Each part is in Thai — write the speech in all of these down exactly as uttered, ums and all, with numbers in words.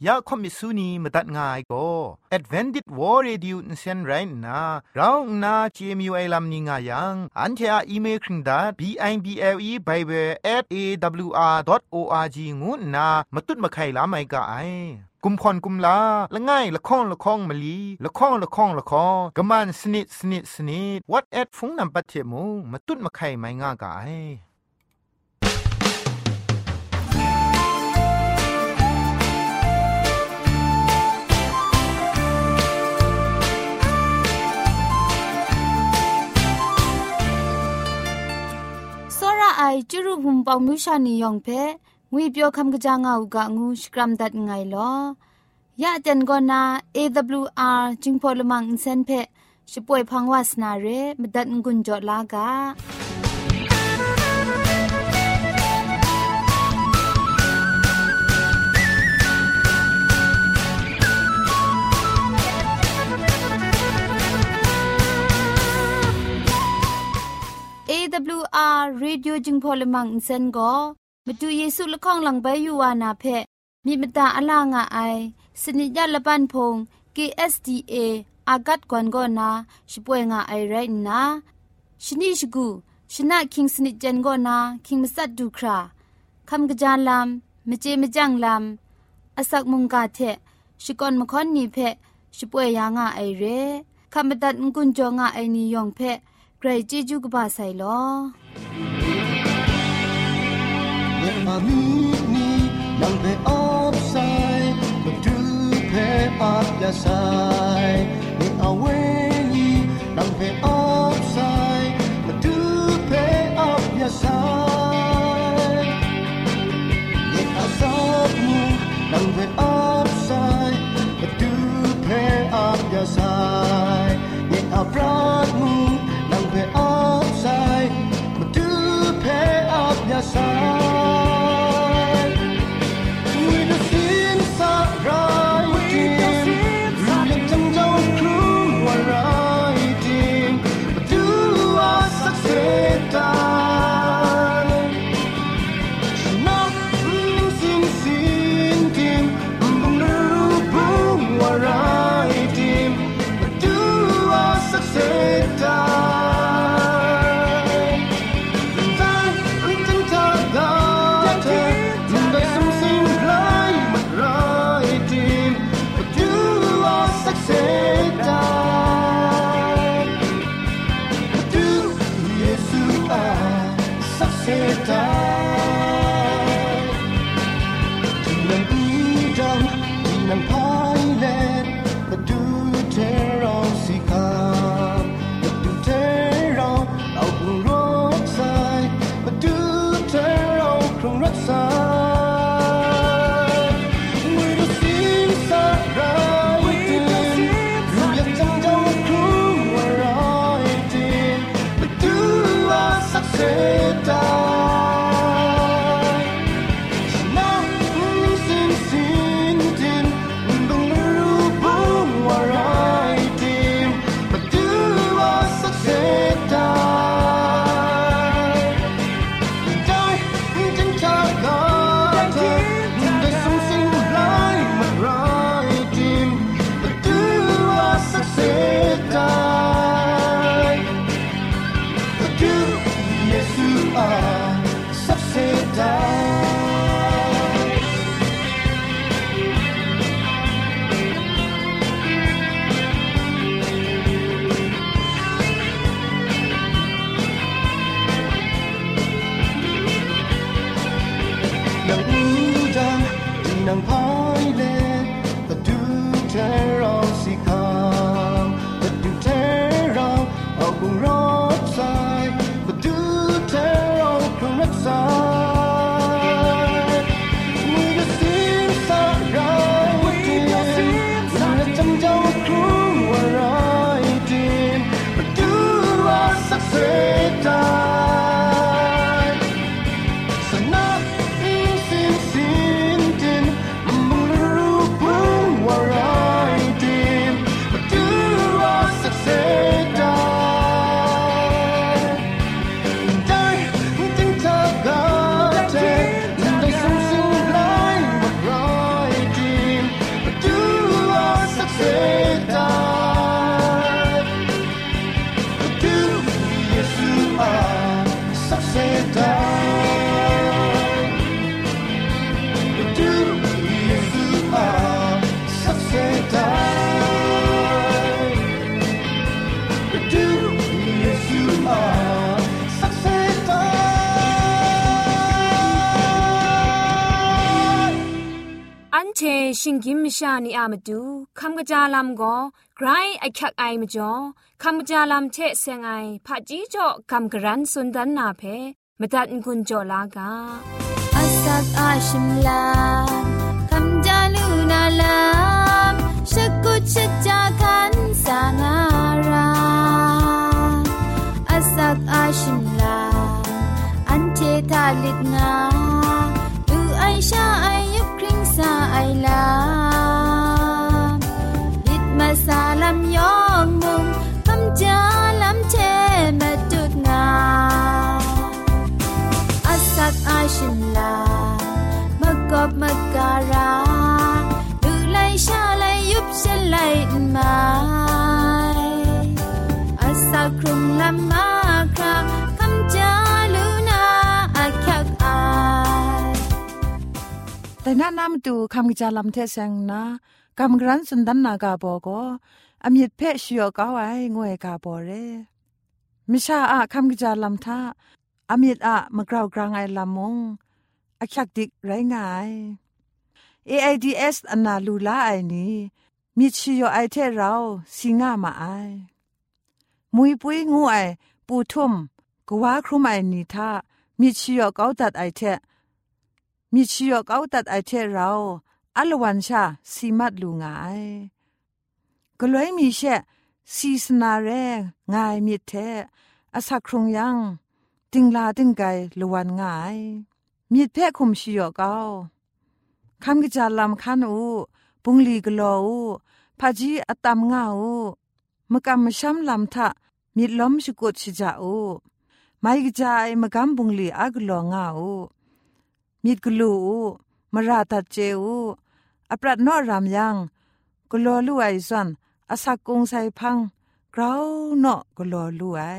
ยาคอมิสุนีมตัดง่ายก็ Advented War Radio นเซนไรนะเราหน้า จี เอ็ม ยู ไอ ลัมนิงายังอันเทออีเมลคิงดา บี ไอ บี แอล อี Bible แอท เอ ดับเบิลยู อาร์ ดอท โอ อาร์ จี งูนะมาตุดมาไข่ลาไม่กะไอกุมพรกุมลาละง่ายละข้องละข้องมะลีละข้องละข้องละข้องกะมันสนิดสนิดสนิด What at ฟงนำปัดเทมูมาตุดมาไข่ไม่ง่ากะไอไอจุรุภุมปองมิวชานียองเพงุยเปียวคำกะจางเอากะงูสกรัมดัดไงลอยะเต็นกอนา เอ ดับเบิลยู อาร์ จิงพอลมังอินเซนเพช่วยพังวาสนาเรมดัดงุนจอลากาเอ ดับเบิลยู อาร์ Radio จึงพอลมังอินเซนก็มาดูเยซูละข้องหลังใบยูวานาเพมีมตาอลางอายสนิยะละปันพง เค เอส ดี เอ อากัดกวนก็นาช่วยงาไอไรนะชนิชกูชนะคิงสนิจันก็นาคิงมัสัดดูคราคำกะจานลำมเจมจังลำอาศักมุงกาเทชิกอนมคอนนีเพช่วยยางาไอเรคำบัดงกุนจงาไอนิยองเพใครจีจูกบาไซลอยังอามีนี่ยังเพออฟไซด์มาดูเพออฟยาไซยังเอาเวนี่ยังเพออฟไซด์มาดูเพออฟยาไซยังอาซาบมูยังเพออฟไซด์มาดูเพออฟยาไซยังอาบราดมูยังเพออฟไซด์มาดูเพออฟยาไซเอันเชชิงกิมชานีอามาดูคำกระจาลำก็ไกรไอคักไอมาจ่อคำกระจาลำเทเซงไอผาจีจ่อคำกระรันสุนดันนาเพมาตัดกุญจ่อลากาอาสักอาชิมลาคำจาลูนาลามชักกุชจาคันสางาราอาสักอาชิมลาอันเททาลิดงาดูไอชาไอยุบคริงซาไอลาลิดมาซาลำยองมุมคำจาลำเทมาจุดงาอาสักอาชิมลามากบมากการาดูไลชาไลยุบฉันไลมาอาสักครุมลำมาคราคำจาลูนาอาคักอายแต่น่านำดูคำจาลำเทเซงนะกำกรันสุนดันนากาบอก็อมิดเพชยอกเอาไว้งวยกาบอเรมิชาอะคำจาลำท่าอมิดอะมะกราวกลางไอลำมงอาคักดิกไรงาย เอ ไอ ดี เอส อันนาลูลาไอนี้มิชยอไอเทเราสิงามาไอมุยปุยงูไอปูทุ่มกว่าครุมไอนี้ท่ามิชยอเกาตัดไอเทมิชยอเกาตัดไอเทเราอลวันชาสีมัดลูงายก็เลยมีเชะซีสนาแรงงายมิเทอาศักครุงยังติงลาติงไกลวันงายมีเพะคุมชิยอเกาคำกจาลำคันอูปุงลีกลออูพาจีอตามงาอูมกำมช้ำลำทะมีล้มสกุดชิจาอูไม่กจายมกำปุงลีอักลองาอูมีกลูอูมราตัดเจอูอปรัดนอรามยังกลอลู่ไอซันอาศักกงไซพังกราวนอกลอลู่ไอ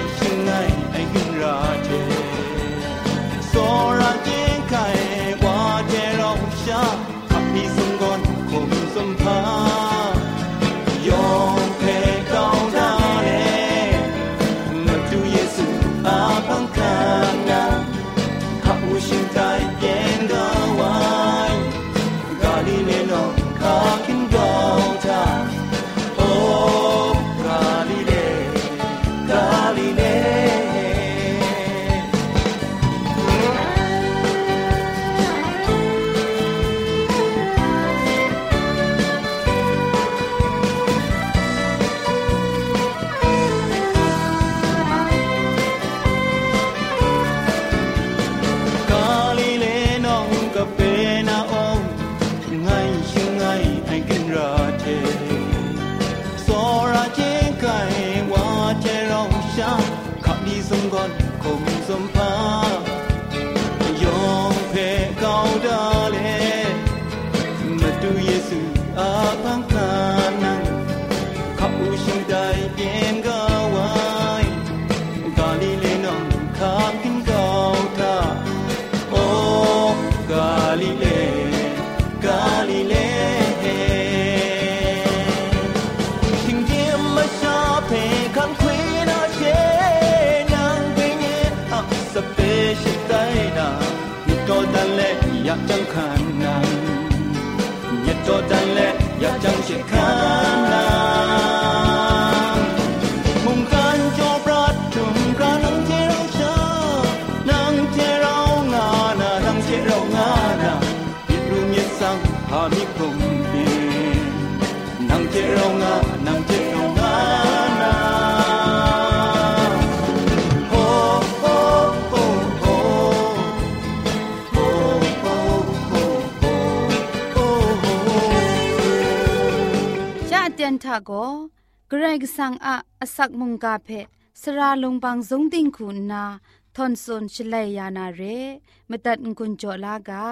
Sora jing kai wa กาลิเลทิงเทียมมาชาเพคันควีนาเชนางเปเยอับสเปชิไตนามิโตดันเลอยากจังขันนางมิโตดันเลอยากจังเชคานางมุงกันจอปรัดจุมกานังเจเราชานังเจเรางานานังเจเรางานาปิดรูมีสังหามิพรมเดนังเจเรางานังเจเรางานาโอ้โอ้โอ้โอ้โอ้โอ้โอ้โอ้ชาเตียนทาโกเกรกสังอะอสักมุงกาเพสราลงบางสงติงคุณนาทอนซนชเลยยานาเรมตัดกุญจลากา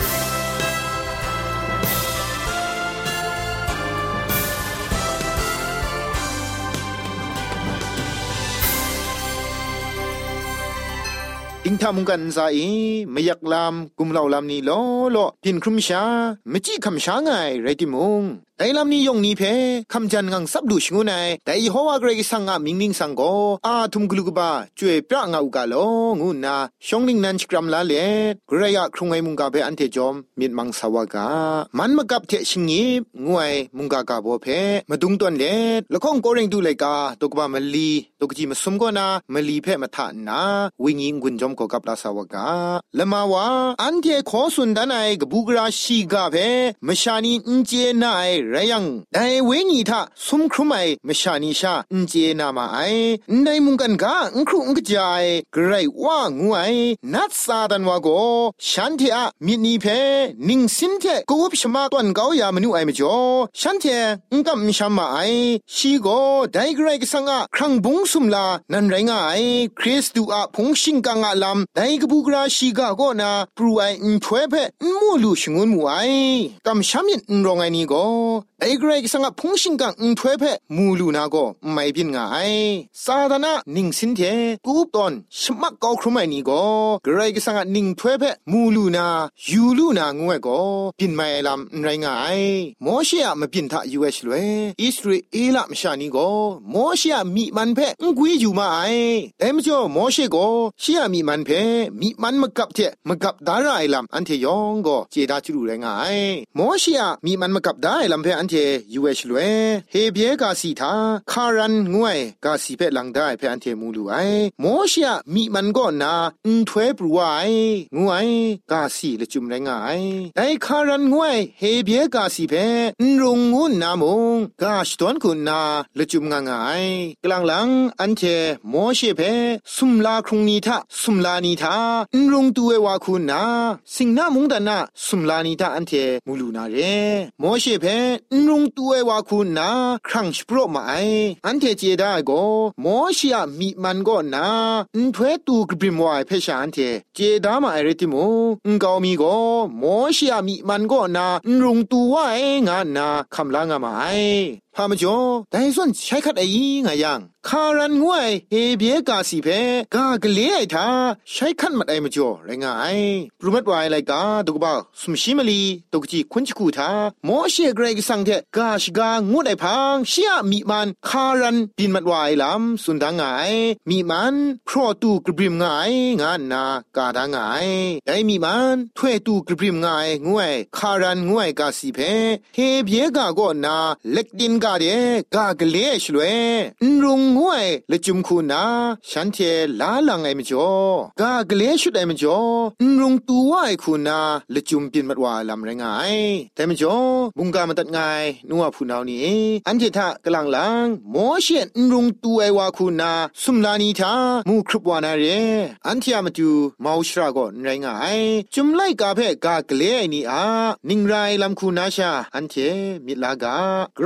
อิงทามุงกันซาอีไม่อยากลามกุมเหล่าลามนี้ล้อล้อพินครุมชาไม่จี้คำช้าไงไรติมุงแต่ลำนี้ยงนี้เพคำจันงังซับดูชงูไนแต่อีโฮวาเกรกสังอามิงมิงสังโกอาทุมกลุกบาจ่วยพระงาอุกาโลงูนาชงลิงนันชกรัมลาเลกระยะครุงไอมุงกาเพอันเทจอมมิดมังสาวกามันมากับเทชิงงีบงวยมุงกากาโบเพมาดุงตวนเลละข้องโกเรงดูเลยกาตกบามลีตกจีมาสมกนามลีเพมาทานาวิญิงกุนจอมก็กับลาสาวกาละมาวาอันเทขอสุนดานายกบูกราชีกาเพมชานีอินเจนายไรยังแต่เวงีทาสุมครุไมมชานีชาอินเจนามาไอในมุงกันกาอุครุอุกจายไกรว่างวยนัดซาดันวาโกฉันเทอะมินีเพนิงสินเทกูบชมาตวนเกาอยามนุไอมจ่อฉันเทอุกัมชามาไอชีโกไดไกรกสังอะครั้งบุงสุมลานันไรงไอคริสตูอะพงชิงกังอะลำไดกบูกราชีกาโกนาปรูไออินถวยเพมูลูชงุนมูไอกัมชามินรองไอนี่โกไอ้เกรกสังพงชิงกังอุถวยเพมูลูนาโกไม่พินงาไอซาดานะนิงสินเทกูปตอนชมักเกาครุไมนี่โกเกรกสังนิงถวยเพมูลูนายูลูนางวยโกพินไม่ลำไรงาไอโมเชียมาพินทะยูเอชเลยอิสราเอลมชานี่โกโมเชียมีมันเพงกุยอยู่มาไอแต่มจ่อโมเชโกเชียมีมันเพมีมันมกับเทมกับดาราไอลำอันเทยองโกเจดาจูรูไรงาไอโมเชียมีมันมกับดาไอลำเพอันเทยูเอชลเวเฮเบียกาสีทาคารันงวยกาสีเพลังได้เพอันเทมูลูไอโมเชียมีมันก็นาอุถวยปรูไองวยกาสีละจุมไรงายไอคารันงวยเฮเบียกาสีเพอุรงงูนามงกาชตอนคุณนาละจุมงางายกลางหลังอันเทโมเชเพสุมลาครุงนีทาสุมลานีทาอุรงตัววาคุณนาสิงนามุงดานาสุมลานีทาอันเทมูลูนาเรโมเชเพนุงตัววาคุณนาครั้งสโปรมาไออันเทเจได้ก็โมเชียมีมันก็นาอุถวยตูกบริมวายเพชาอันเทเจดามาไอเรติมูอุกามีก็โมเชียมีมันก็นานุงตัวไองานนาคำลางามาไอพามจ่อแต่ส่วนใช้คัดไอ้งายังคารันงวยเฮเบียกาสีเพกากะเลไอทาใช้คันมัดไอมจ่อไรงายปรุมัดวายไลกาตุกบ่าสุมชิมลีตุกจีคุนจิกูทาโมเชเกรกสังเทกาชกางุดไอพังเชียมีมันคารันปินมัดวายลำสุนดางายมีมันพรอตูกบริมงายงานนากาดางายไดมีมันถ้วยตูกบริมงายงวยคารันงวยกาสีเพเฮเบียกาก็นาเล็กดินกาเดกากะเลชลวยรุงงวยละจุมคูนาฉันเทลาลังไอมจ่อกากะเลชุดไอมจ่อรุงตัวไอคูนาละจุมปินมัดวาลำไรงายแต่มจ่อบุงกามันตัดงายนัวผู้นาวนี้อันเททะกลางหลังโมเชนรุงตัวไอวาคูนาสุมลานีทามูครุบวานาเรอันเทียมาดูมาวชราก็ไรงายจุมไลกาเพกากะเลไอนี่อานิงไรลำคูนาชาอันเทมิลากาไกรกสัง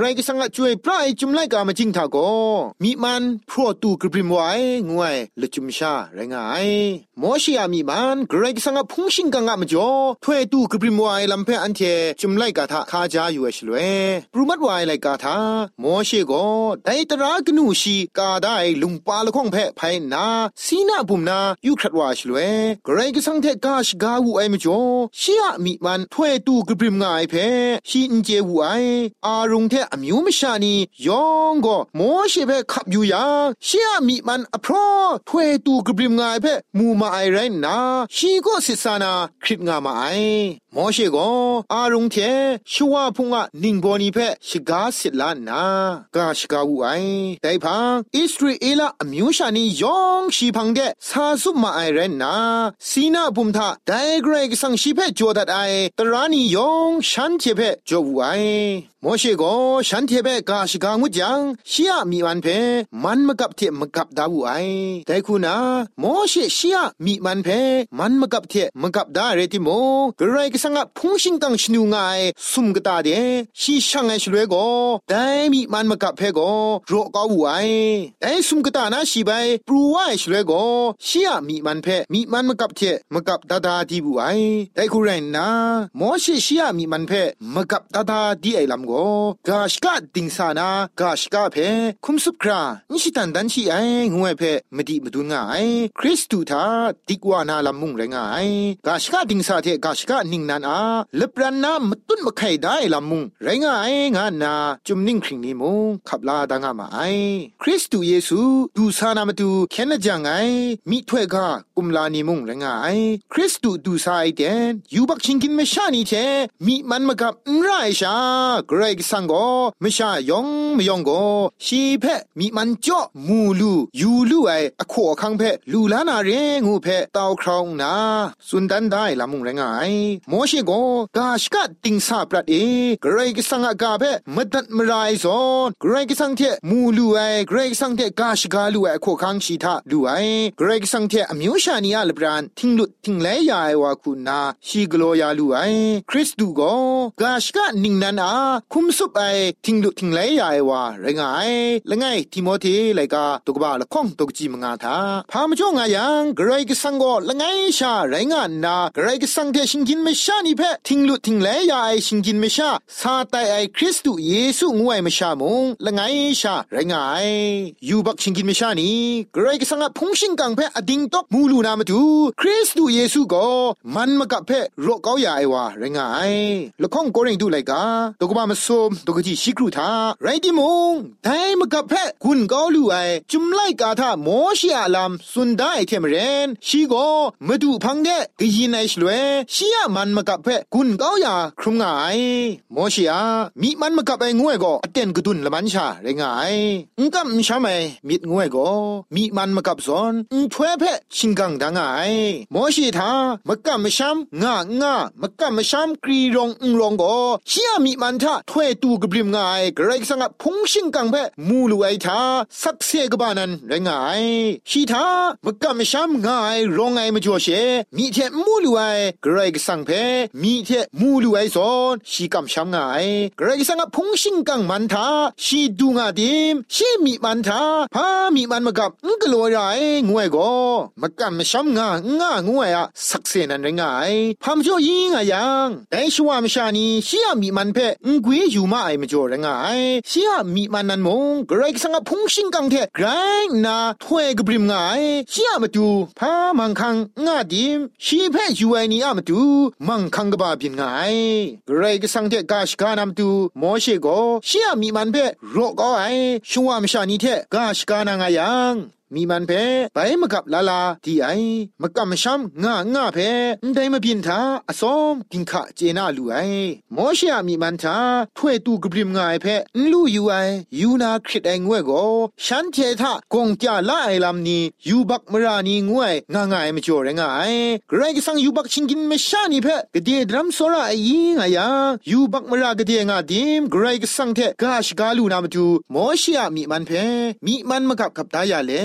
ะช่วยพระไอจุมไลกามาจิงทาโกมีมันพรอตูกริมไว้งวยละจุมชาไรงายโมชิอามีมันเกรกสังพุงชิงกังอะมจ่อถวยตูกริมไว้ลำเพอันเทจุมไลกาทาคาจาอยู่เอชลเวปรุมัดไว้ไลกาทาโมชิโกไดตรากนูชีกาได้ลุงปาละข้องเพไพนาสีนาบุมนายุครัดว่าชลเวเกรกสังเทกาชกาวูไอมจ่อชียมีมันถวยตูกริมงายเพชีอินเจวูไออารุงเทอมิวมชานียองโกโมชิเพขับอยู่ยาเชียมีมันอพรอถวยตูกริมงายเพมูมาไอไรนาชีโกสิสานาคริตงามาไอโมชิโกอารุงเทชัวพุงะนิงโบนีเพชกาสิลานากาชกาวูไอไดพังอิสราเอลอมิวชานียองชีพังเดซาซุมาไอไรนาสีนาบุมทาไดเกรกสังชีเพจวดัดไอตรานียองฉันเทเพจวูไอโมชิโกฉันเทเปกาชิกามุจังเชียมีมันเพมันมกับเทมกับดาวูไอแต่คุณาโมชิเชียมีมันเพมันมกับเทมกับดาเรติโมกระไรก็สังะพุงชิงตังชนูงายซุมกตาเดชีช่างไอชลเวโกแต่มีมันมกับเพโกโรกาวูไอแต่ซุมกตานาชีใบปรูไอชลเวโกเชียมีมันเพมีมันมกับเทมกับดาดาดีวูไอแต่คุณไรนะโมชิเชียมีมันเพมกับดาดาดีไอลำโกกาชกาดิงสานากาชกาเพคุมสุบครานิชิตันดันชีไองวยเพมดิมดุงไอคริสตูทาดิกวานาลำมุงไรงายกาชกาดิงสาเทกาชกานิงนันอาเลปรันนามตุนมะไข่ได้ลำมุงไรงายงานาจุมนิ่งคริงนิมุงขับลาดังอามาไอคริสตูเยซูดูสานามตูแค่นจังไอมิถวยกากุมลานิมุงไรงายคริสตูดูสายเดนยูบักชิงกินเมชานีเทมิมันมะกับไรชากรกสังโกมชายองมยองโกชีเพมีมันจ่อมูลูยูลูไออขอคังเพลูลานาเรงูเพตาวครองนาสุนดันได้ลำมุงแรงไงโมชิโกกาชกะติงซาปรัดเอกรกสังกาเพมดัดมรายซอนกรกสังเทมูลูไอกรกสังเทกาชกาลูไอขอคังชีทาลูไอกรกสังเทอมิวชานีอาลบรานทิงลุทิงเลยายวาคุณนาชีกโลยาลูไอคริสตูโกกาชกะนิงนันอาคุมสุบไอทิงลุทิงเลยยายวาไรงายละไงทิโมธีไลกาตุกบาละข้องตุกจีมงาทาพามจ่องายังกรกสังโกละไงชาไรงานนากรกสังเทชิงกินเมชานีเพทิงลุทิงเลยยาไอชิงกินเมชาซาไตไอคริสตุเยซูงวยเมชามงละไงชาไรงายยูบักชิงกินเมชานีกรกสังะพุงชิงกังเพอดิงตอกมูลูนามาตูคริสตุเยซูโกมันมะกะเพโรกาวาไอวาไรงายละข้องโกเรงดูไลกาตุกบามาซุมตุกจีชิกรุทาไรดิมงไดมะกะเพกุนกาวลูไอจุมไลกาทาโมชิอาลามสุนไดเทมเรนชีโกมะดูพังเดกะยินไอชลเวชียมันมะกะเพกุนกาวยาครุงไอโมชิอามีมันมะกะไปงวยโกอเตนกะดุนละมันชาไรงายอุงกัมชามัยมิดงวยโกมีมันมะกะซอนอุถวยเพชิงกังดังไอโมชิทามะกะมะชัมงางามะกะมะชัมกรีรองอุงรองโกชียมีมันทาถวยตูกะบริมงายกระไรสังะพุงชิงกังเพมูลูไอทาสักเซกบานันไรงายชีทามะกะมะชัมงายรองไอมจ่อเชมีเทมูลูไอกระไรสังเพมีเทมูลูไอซอนชีกัมชัมงายกระไรสังะพุงชิงกังมันทาชีดูงาดิมชีมีมันทาพามีมันมะกับงกะโลไรงวยโกมะกะมะชัมงางางวยอะสักเซนันไรงายพามจ่อยิงอะยังไดชัวมะชานีชียมีมันเพงกวยอยู่มาไอมจ่อไรงายชียมีมันนันมงกระไรสังะพุงชิงกังเทไกรนาถวยกะบริมงายชียมาดูพามังคังงาดิมชีเพอยู่ไอนี่อะมาดูมังคังกะบาบินงายกระไรกะสังเทกาชกานามตูโมเชโกชียมีมันเพโรกอไอชัวมะชานีเทกาชกานางายังมีมันเพไปมะกับลาลาดีไอมะกับมะชัมงางาเพนไดมะบินทาอสอมกินขะเจนาลูไอโมเชยมีมันทาถวยตูกบริมงายเพนลูอยู่ไอยูนาคริตไองวยโกฉันเททากงจาลาไอลำนี้ยูบักมรานีงวยงางายมจ่อไรงายกระไรก็สังยูบักชิงกินเมชานีเพกะเดดรัมโซราไอยิงอะยายูบักมรากะเดงาดิมกระไรก็สังเทกาชกาลูนามาตูโมเชยมีมันเพมีมันมะกับกับตายาเล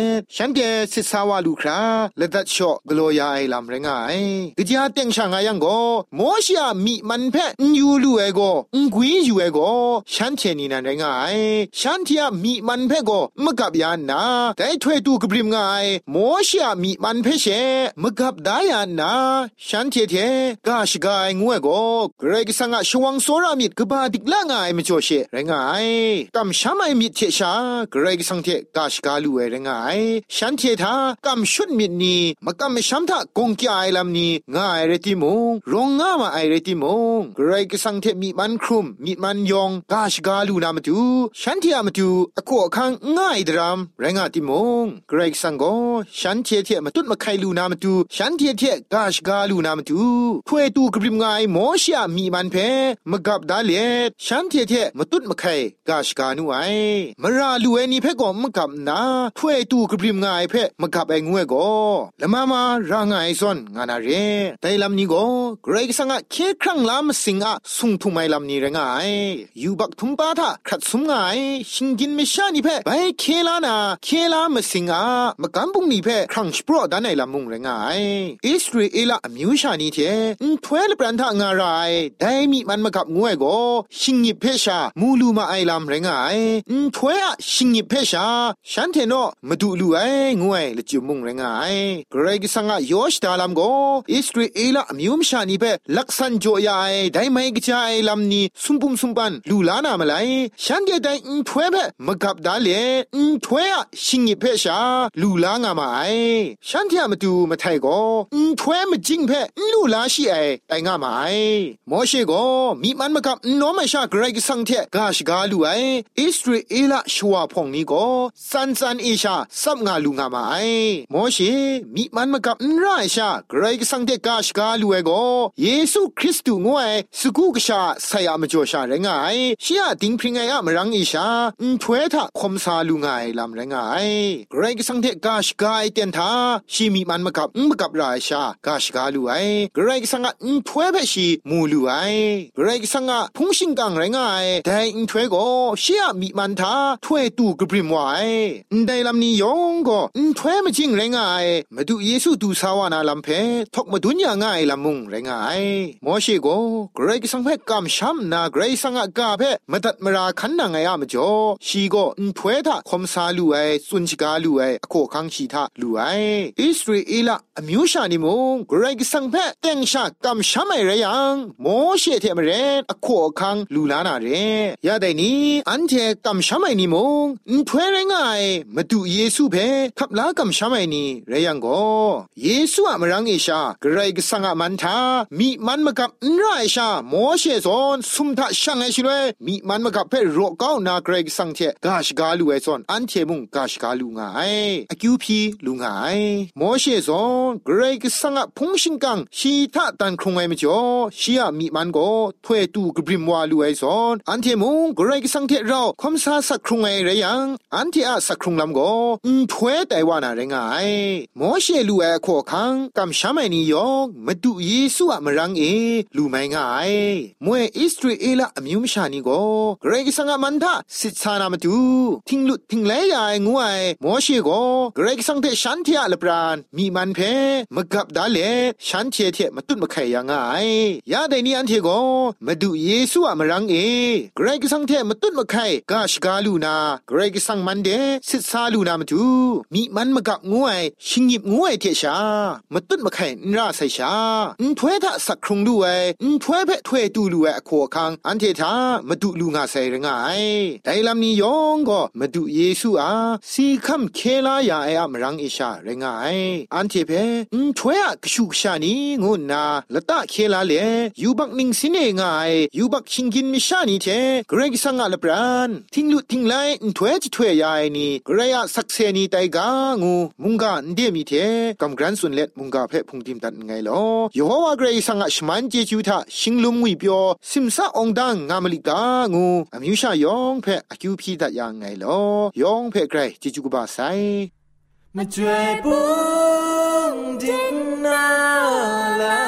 ฉันเดสิสาวาลูคราและดัดชอกลัวยาไอลำเรงไงกะจาเต็งช่างยังก็โมชยามีมันเพนยูลูเอโกงกุยยูเอโกฉันเทนีนันเรงไงฉันเทียมีมันเพโกมะกับยานนาแต่ถวยตูกบริมไงโมชยามีมันเพเชมะกับดายานนาฉันเทเทกาชกายงวยโกเกรกสังะชวังโซรามิดกบาดิกละไงมจ่อเชเรงไงกัมชามายมิดเทชาเกรกสังเทกาชกาลูเอเรงไงฉันเททากัมชุดมิดนีมะกัมชัมทากงกีไอลำนีง่ายเรติมงรงง่ามาไอเรติมงเกรกสังเทมีมันครุมมีมันยองกาชกาลูนามาตูฉันเทียมาตูอโกคังง่ายดรามเรงาติมงเกรกสังโกฉันเทเทมาตุดมาไคลูนามาตูฉันเทเทกาชกาลูนามาตูถวยตูกบริมง่ายโมชยามีมันเพมะกับดาเลฉันเทเทมาตุดมาไคกาชกานูไอมราลูเอนีเพก็มะกับนาถวยตูกบริมง่ายเพมะกับไองวยโกละมามารางไอซอนงานาเรไดลำนี้โกเกรกสังะเคครั้งลำสิงะสุงทุไมลำนี้เรงไงยูบักทุมปาทาครัดสุมไงชิงกินไม่ชานี่เพไปเคลานาเคลามสิงะมะกัมบุงนี่เพครั้งสปรอดานไอลำมุงเรงไงอิสราเอลอมิวชานี่เทอุนถวยลปรันทางารายไดมีมันมะกับงวยโกชิงยิเพชามูลูมาไอลำเรงไงอุนถวยอะชิงยิเพชาฉันเทโนมาดูลูไองวยละจิมุงเรงไงเกรกสังะยอชดาลำโกอิสราเอลอมิวมชานี่เพลักษันโจยาไอไดไม่กจายลำนี้สุมปุมสุมปันลูลานามาไลฉันเดไดอุนถวยเพมะกับดาเลอุนถวยอะชิงยิเพชาลูลางามาไอฉันเทียมาดูมาไทยโกอุนถวยมะจิงเพลูลาชีไอไดงามาไอโมเชโกมีมันมะกับโนมาชาเกรกสังเทกาชกาลูไออิสราเอลชัวพงนี้โกซันซันเอชาซับงาลูงามาไอโมเชมีมันมะกับนไรชาเกรกสังเทกาชกาลูไอโกเยซูคริสต์งวยสกุกชาไซยามจ่อชาเรงไงชียติงพริงไงอะมรังอีชาอุนถวยทะคมซาลูไงลำเรงไงเกรกสังเทกาชกาไอเตียนทาชีมีมันมะกับมะกับไรชากาชกาลูไอเกรกสังะอุนถวยเพชีมูลูไอเกรกสังะพุงชิงกังเรงไงแต่อุนถวยโกชียมีมันทาถวยตูกบริมไวอุนไดลำนี้ยองโกอุนถวยมะจิงเรงไงมาดูเยซูดูสาวานาลำเพทอกมาดุนยาง่ายลำมุงเรงไงโมเชโกเกรกสังเพกำช้ำนาเกรกสังะกาเพมาตัดมราขันนางไงอะมจ่อชีโกอุนถวยทะคมซาลูไอสุนชิกาลูไออโคคังชีทะลูไออิสราเอลอมิวชานิมงเกรกสังเพเต็งชากำช้ำไอเรยังโมเชเทมเรนอโคคังลูลานาเรยาไดนี้อันเทกำช้ำไอนิมงอุนถวยเรงไงมาดูเยซูเพขับลากำช้ำไอนี่เรยังโกเยซูอะมรังเอชาเกรกสังะมันทามีมันมะกับนไรชาโมเชซอนสุมทะช่างไอชิเรมีมันมะกับเพโรก้าวนาเกรกสังเทกาชกาลูไอซอนอันเทมุงกาชกาลูงาไออคิวพีลูงาไอโมเชซอนเกรกสังะพุงชิงกังชีทะตันครุงไอมจ่อชียมีมันโกถวยตูกบริมวาลูไอซอนอันเทมุงเกรกสังเทเราคมซาสักครุงไอเรยังอันเทอะสักครุงลำโกอุนถวยไตวานาเรงไอโมเชลูไอโคคังกำชามไอนิยองมาดูเยซูอะมรังเอลูไมง่ายมวยอิสราเอลอมิวมชานิโกเกรกสังะมันทะสิทธานามาดูทิงลุทิงเลยายงวยโมเชโกเกรกสังเทฉันเทียละปรานมีมันเพมะกับดาเลฉันเทียเทมาตุนมาไขยังไงยาไดนี้อันเทโกมาดูเยซูอะมรังเอเกรกสังเทมาตุนมาไขกาชกาลูนาเกรกสังมันเดสิทธาลูนามาดูมีมันมะกับงวยชิงยิบงวยเทชามาตุนมาไขนราไซชาอุนถวยทะสักครุงลูไออุนถวยเพถวยตูลูไออโคคังอันเททามาดูลูงาไซเรงไงไดลำนี้ยองก็มาดูเยซูอาสีคำเคลายาไออะมรังเอชาเรงไงอันเทเพอุนถวยอะกชุกชานีงุนนาละตะเคลาเลยูบักนิงสิเนงายยูบักชิงกินมิชานีเทเกรกสังะละปรานทิงลุทิงไลอุนถวยจิถวยยาไอนีเกรยะสักเซนีไตกางูมุงกาเดมีเทกำกรันสุนเล็ดมุงกาเพพุงติมตันไงลอยโฮวาเกรสังะชมันเจจูทะชิงลุมงุยเปียวซิมซาองดังงามลิกางูอมิวชายองเพอคิวพีตัดยังไงลอยองเพเกรเจจูกบาไซมาช่วยปุงดิงนาลา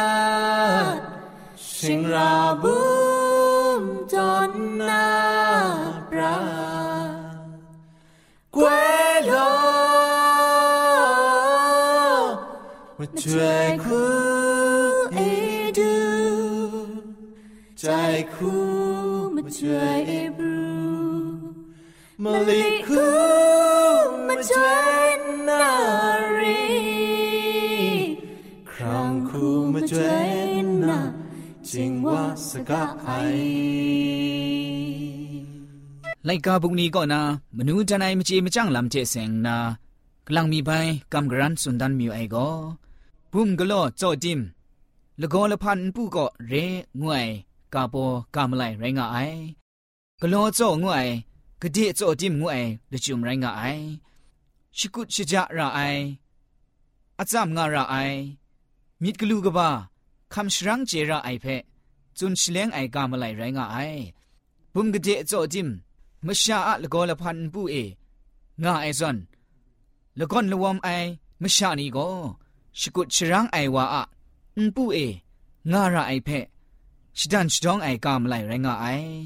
ชิงราบุมจอนนาปรากวยลช่วยคู่เอดูใจคู่มาช่วยเอบรูมาลิคู่มาช่วยนารีครองคู่มาช่วยนาจิงว่าสกะไอไลกาบุกนี้ก็นามนูจันไอมจีมจังลำเจเซงนากลังมีใบกำกรันสุนดันมิวไอก็ปุ่มกะโลโจจิมละกอละพันผู้ก็เรงวยกาโปกามไลไรงาไอกะโลโจงวยกะดิโจจิมงวยละจุมไรงาไอชิกุชิจาระไออาจามงาระไอมิดกะลูกะบาคำชรังเจระไอเพจุนชเลงไอกามไลไรงาไอปุ่มกะดิโจจิมมะชาอะละกอละพันผู้เองาไอซอนละก่อนละวอมไอมะชานีก็สกุดชรังไอวาอะอุปูเองาระไอเพชิดันชดองไอกามไลไรงาไอ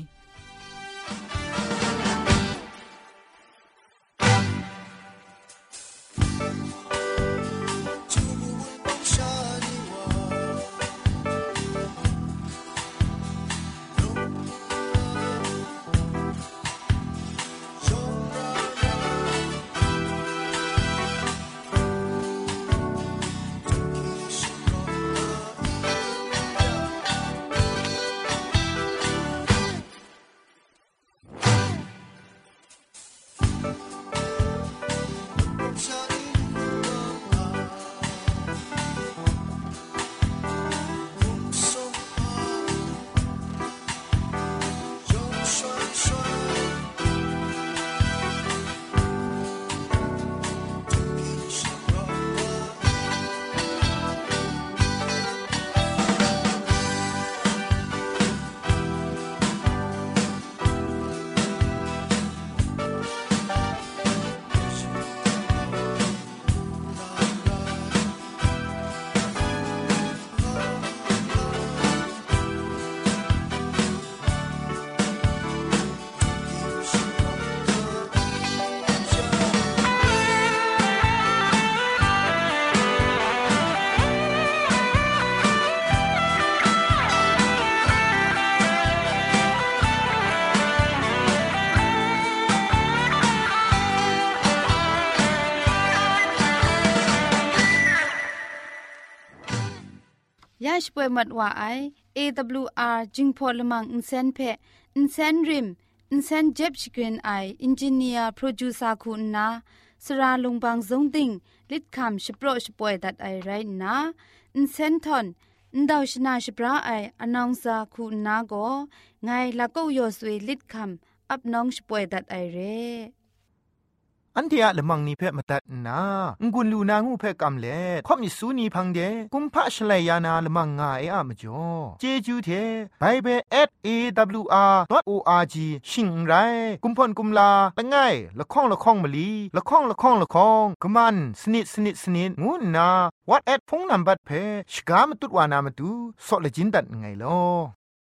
ยาช่วยมัดว่าไอ เอ ดับเบิลยู อาร์ จิงพอลมังอินเซนเพอินเซนริมอินเซนเจ็บชกรีนไออินจิเนียร์โปรดิวเซอร์คุณนาสราลงบางสงติงลิดคำชิโปรชป่วยดัดไอไรนะอินเซนทอนอินดาวชนาชิปราไออนองซาคุณนาโกไงละก็ยอสวยลิดคำอับน้องชป่วยดัดไอเรอันเทียละมังนิเพ่มาตัดนางุนลูนางูเพ่กำเล่ข่อมิสูนีพังเดกุมพะชเลยานาละมังงาเออะมจ่อเจจูเทไบเบิล แอท เอ ดับเบิลยู อาร์ ดอท โอ อาร์ จี ชิงไรกุมพ่นกุมลาละง่ายละข้องละข้องมะลีละข้องละข้องละข้องกะมันสนิดสนิดสนิดงูนาวัดแอดพงนัมบัดเพ่ชกามตุดวานามตุซอเลจินดัดไงลอ